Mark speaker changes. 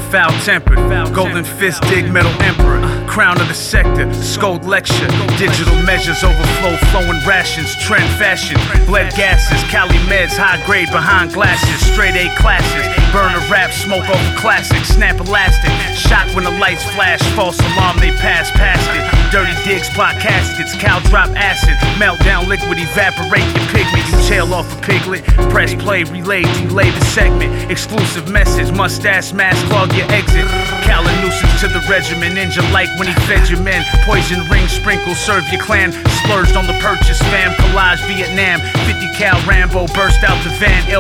Speaker 1: Foul-tempered, golden fist, dig metal emperor. Crown of the sector, scold lecture. Digital measures overflow, flowing rations. Trend fashion, bled gases. Cali meds, high grade behind glasses. Straight A classes, burner rap, smoke over classics. Snap elastic, shock when the lights flash. False alarm, they pass past it. Dirty digs, plot caskets. Cow drop acid, meltdown liquid, evaporate your pigment. You tail off a piglet. Press play, relay, delay the segment. Exclusive message, mustache mask, clog your exit. Cali nuisance to the regiment. Ninja like when he fed your men. Poison ring sprinkle, serve your clan. Splurged on the purchase, fam. Collage Vietnam. 50 cal Rambo burst out the van.